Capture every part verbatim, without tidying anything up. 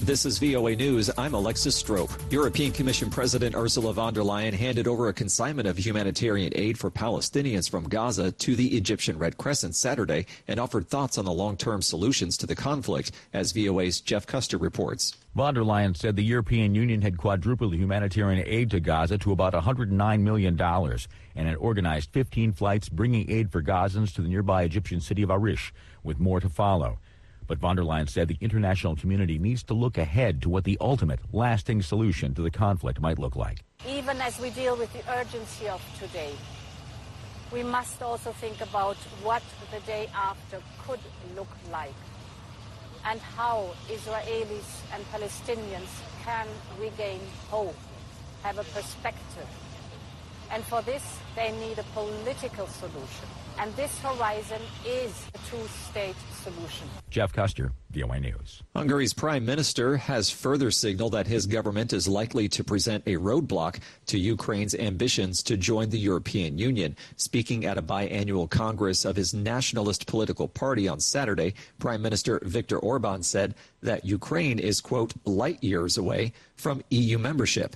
This is V O A News. I'm Alexis Strope. European Commission President Ursula von der Leyen handed over a consignment of humanitarian aid for Palestinians from Gaza to the Egyptian Red Crescent Saturday and offered thoughts on the long-term solutions to the conflict, as V O A's Jeff Custer reports. Von der Leyen said the European Union had quadrupled humanitarian aid to Gaza to about one hundred nine million dollars and had organized fifteen flights bringing aid for Gazans to the nearby Egyptian city of Arish, with more to follow. But von der Leyen said the international community needs to look ahead to what the ultimate, lasting solution to the conflict might look like. Even as we deal with the urgency of today, we must also think about what the day after could look like and how Israelis and Palestinians can regain hope, have a perspective. And for this, they need a political solution. And this horizon is a two-state solution. Jeff Custer, V O A News. Hungary's prime minister has further signaled that his government is likely to present a roadblock to Ukraine's ambitions to join the European Union. Speaking at a biannual congress of his nationalist political party on Saturday, Prime Minister Viktor Orban said that Ukraine is, quote, light years away from E U membership.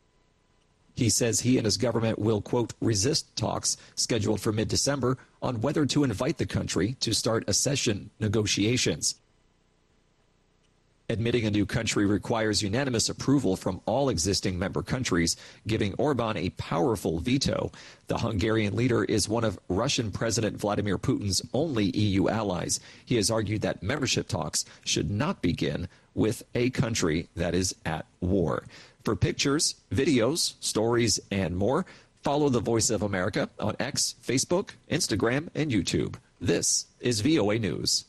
He says he and his government will, quote, resist talks scheduled for mid-December on whether to invite the country to start accession negotiations. Admitting a new country requires unanimous approval from all existing member countries, giving Orban a powerful veto. The Hungarian leader is one of Russian President Vladimir Putin's only E U allies. He has argued that membership talks should not begin with a country that is at war. For pictures, videos, stories, and more, follow The Voice of America on X, Facebook, Instagram, and YouTube. This is V O A News.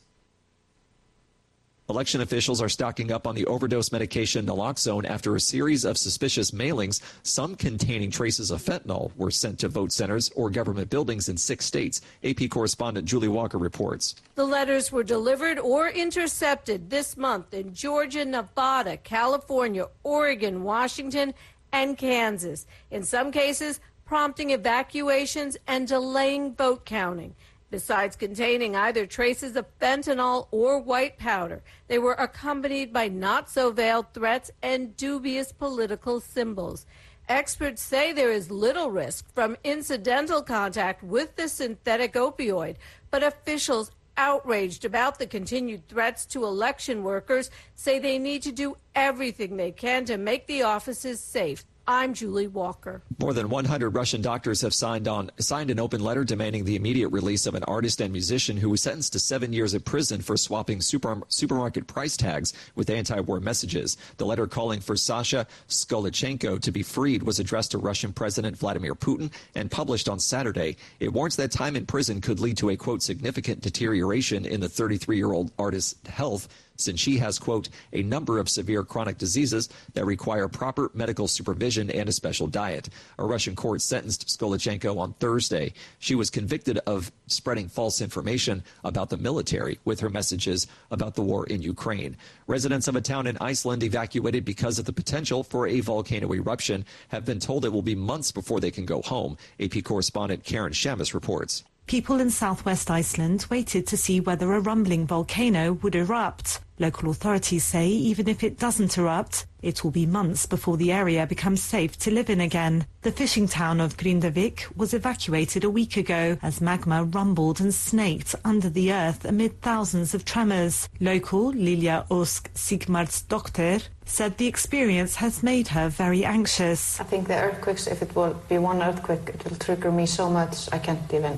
Election officials are stocking up on the overdose medication naloxone after a series of suspicious mailings, some containing traces of fentanyl, were sent to vote centers or government buildings in six states. A P correspondent Julie Walker reports. The letters were delivered or intercepted this month in Georgia, Nevada, California, Oregon, Washington, and Kansas. In some cases, prompting evacuations and delaying vote counting. Besides containing either traces of fentanyl or white powder, they were accompanied by not-so-veiled threats and dubious political symbols. Experts say there is little risk from incidental contact with the synthetic opioid, but officials outraged about the continued threats to election workers say they need to do everything they can to make the offices safe. I'm Julie Walker. More than one hundred Russian doctors have signed on signed an open letter demanding the immediate release of an artist and musician who was sentenced to seven years in prison for swapping super, supermarket price tags with anti-war messages. The letter calling for Sasha Skolichenko to be freed was addressed to Russian President Vladimir Putin and published on Saturday. It warns that time in prison could lead to a, quote, significant deterioration in the thirty-three-year-old artist's health, since she has, quote, a number of severe chronic diseases that require proper medical supervision and a special diet. A Russian court sentenced Skolichenko on Thursday. She was convicted of spreading false information about the military with her messages about the war in Ukraine. Residents of a town in Iceland evacuated because of the potential for a volcano eruption have been told it will be months before they can go home. A P correspondent Karen Shamus reports. People in southwest Iceland waited to see whether a rumbling volcano would erupt. Local authorities say even if it doesn't erupt, it will be months before the area becomes safe to live in again. The fishing town of Grindavik was evacuated a week ago as magma rumbled and snaked under the earth amid thousands of tremors. Local Lilja Osk Sigmarsdóttir said the experience has made her very anxious. I think the earthquakes, if it will be one earthquake, it will trigger me so much I can't even...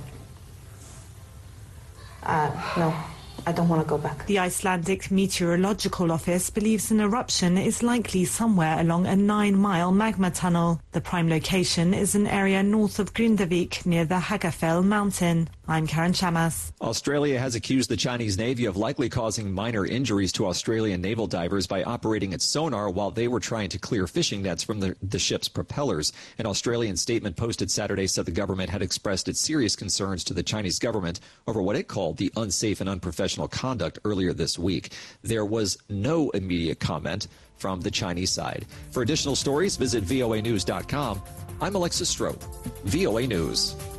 Uh, no, I don't want to go back. The Icelandic Meteorological Office believes an eruption is likely somewhere along a nine-mile magma tunnel. The prime location is an area north of Grindavik near the Hagafell mountain. I'm Karen Shamas. Australia has accused the Chinese Navy of likely causing minor injuries to Australian naval divers by operating its sonar while they were trying to clear fishing nets from the, the ship's propellers. An Australian statement posted Saturday said the government had expressed its serious concerns to the Chinese government over what it called the unsafe and unprofessional conduct earlier this week. There was no immediate comment from the Chinese side. For additional stories, visit V O A news dot com. I'm Alexis Strope, V O A News.